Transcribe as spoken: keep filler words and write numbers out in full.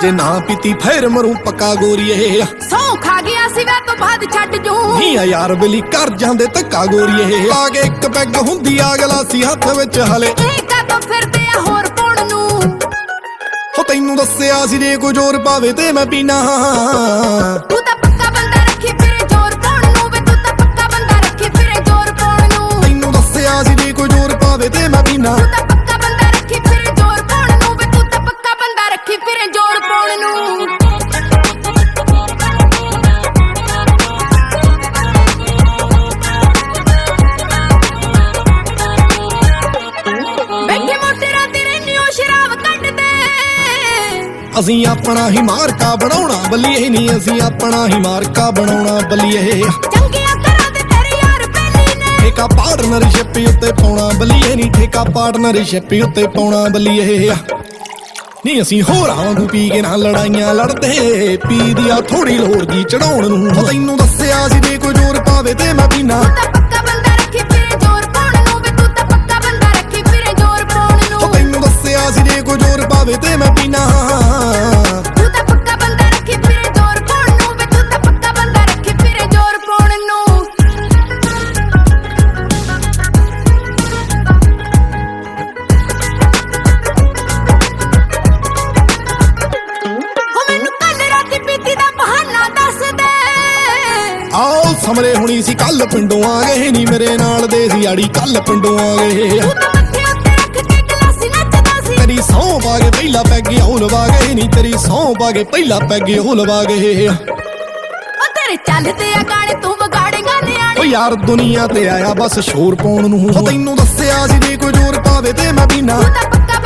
ਜੇ ਨਾ ਪੀਤੀ ਫੇਰ ਮਰੂ ਪੱਕਾ ਗੋਰੀਏ ਸੌ ਖਾ ਗਿਆ ਸੀ ਵੇ ਤੋਂ ਬਾਅਦ ਛੱਡ ਜੂ ਨੀ ਯਾਰ ਬਲੀ ਕਰ ਜਾਂਦੇ ਧੱਕਾ ਗੋਰੀਏ ਆ ਕੇ ਇੱਕ ਪੈਗ ਹੁੰਦੀ ਆ ਗਲਾਸੀ ਹੱਥ ਵਿੱਚ ਹਲੇ ਇਹ ਕਦੋਂ ਫਿਰਦੇ ਆ ਹੋਰ ਪਾਉਣ ਨੂੰ ਹੋ ਤੈਨੂੰ ਦੱਸਿਆ ਸੀ ਜੇ ਕੋਈ ਜ਼ੋਰ ਪਾਵੇ ਤੇ ਮੈਂ ਪੀਣਾ ਤੂੰ ਤਾਂ ਪੱਕਾ ਬੰਦਾ ਰੱਖੀ ਫਿਰੇ ਜ਼ੋਰ ਪਾਉਣ ਨੂੰ ਵੇ ਤੂੰ ਤਾਂ ਪੱਕਾ ਬੰਦਾ ਰੱਖੀ ਫਿਰੇ ਜ਼ੋਰ ਪਾਉਣ ਨੂੰ ਤੈਨੂੰ ਦੱਸਿਆ ਸੀ ਜੇ ਕੋਈ ਜ਼ੋਰ ਪਾਵੇ ਤੇ ਮੈਂ ਪੀਣਾ ਤੂੰ ਤਾਂ ਪੱਕਾ ਬੰਦਾ ਰੱਖੀ ਫਿਰੇ ਜ਼ੋਰ ਪਾਉਣ ਨੂੰ ਵੇ ਤੂੰ ਤਾਂ ਪੱਕਾ ਬੰਦਾ ਰੱਖੀ ਫਿਰੇ ਜ਼ੋਰ ਪਾਉਣ ਨੂੰ ਬੈਠੇ ਮੋਟਰਾਂ ਤੇ ਰਹਿੰਦੇ ਸ਼ਰਾਬ ਕੱਢਦੇ ਅਸੀਂ ਆਪਣਾ ਹੀ ਮਾਰਕਾ ਬਣਾਉਣਾ ਬੱਲੀਏ ਨਹੀਂ ਅਸੀਂ ਆਪਣਾ ਹੀ ਮਾਰਕਾ ਬਣਾਉਣਾ ਬੱਲੀਏ ਚੰਗੀਆਂ ਤਰ੍ਹਾਂ ਦੇ ਤੇਰੇ ਯਾਰ ਪਹਿਲੀ ਨੇ ਠੇਕਾ ਪਾਰਟਨਰਸ਼ਿਪ ਉੱਤੇ ਪਾਉਣਾ ਬੱਲੀਏ ਨਹੀਂ ਠੇਕਾ ਪਾਰਟਨਰਸ਼ਿਪ ਉੱਤੇ ਪਾਉਣਾ ਬੱਲੀਏ ਨਹੀਂ ਅਸੀਂ ਹੋਰਾਂ ਵਾਂਗੂ ਪੀ ਕੇ ਨਾ ਲੜਾਈਆਂ ਲੜਦੇ ਪੀ ਦੀ ਆ ਥੋੜੀ ਲੋੜ ਜੀ ਚੜਾਉਣ ਨੂੰ ਤੈਨੂੰ ਦੱਸਿਆ ਸੀ ਜੇ ਕੋਈ ਜ਼ੋਰ ਪਾਵੇ ਤੇ ਮੈਂ ਪੀਣਾ ਤੂੰ ਤਾਂ ਪੱਕਾ ਬੰਦਾ ਰੱਖੀ ਫਿਰੇ ਜ਼ੋਰ ਪਾਉਣ ਨੂੰ ਵੇ ਤੂੰ ਤਾਂ ਪੱਕਾ ਬੰਦਾ ਰੱਖੀ ਫਿਰੇ ਜ਼ੋਰ ਪਾਉਣ ਨੂੰ ਤੈਨੂੰ ਦੱਸਿਆ ਸੀ ਜੇ ਕੋਈ ਜ਼ੋਰ ਪਾਵੇ ਤੇ ਮੈਂ ਪੀਣਾ ਤੂੰ ਤਾਂ ਪੱਕਾ ਬੰਦਾ ਰੱਖੀ ਫਿਰੇ ਜ਼ੋਰ ਪਾਉਣ ਨੂੰ ਵੇ ਤੂੰ ਤਾਂ ਪੱਕਾ ਬੰਦਾ ਰੱਖੀ ਫਿਰੇ ਜ਼ੋਰ ਪਾਉਣ ਨੂੰ ਹੋ ਮੈਨੂੰ ਕੱਲ ਰਾਤੀ ਪੀਤੀ ਦਾ ਬਹਾਨਾ ਦੱਸ ਦੇ ਆਓ ਸਮਰੇ ਹੁਣੀ ਸੀ ਕੱਲ ਪਿੰਡੋਂ ਆ ਗਏ ਨਹੀਂ ਮੇਰੇ ਨਾਲ ਦੇ ਸੀ ਆੜੀ ਕੱਲ ਪਿੰਡੋਂ ਆ ਗਏ ਤੂੰ ਤਾਂ ਮੱਥੇ ਉੱਤੇ ਰੱਖ ਕੇ ਗਲਾਸੀ ਨੱਚਦਾ ਸੀ ਤੇਰੀ ਸੌਂ ਪਾ ਕੇ ਪਹਿਲਾ ਪੈਗ ਹੋ ਲਵਾ ਗਏ ਨਹੀਂ ਤੇਰੀ ਸੌਂ ਪਾ ਕੇ ਪਹਿਲਾ ਪੈਗ ਹੋ ਲਵਾ ਗਏ ਉਹ ਤੇਰੇ ਚੱਲਦੇ ਆ ਗਾਣੇ ਤੂੰ ਵਿਗਾੜੇਗਾ ਓ ਨਿਆਣੇ ਯਾਰ ਦੁਨੀਆ ਤੇ ਆਇਆ ਬਸ ਸ਼ੋਰ ਪਾਉਣ ਨੂੰ ਤੈਨੂੰ ਦੱਸਿਆ ਸੀ ਜੇ ਕੋਈ ਜ਼ੋਰ ਪਾਵੇ ਤੇ ਮੈਂ ਪੀਣਾ ਤੂੰ ਤਾਂ ਪੱਕਾ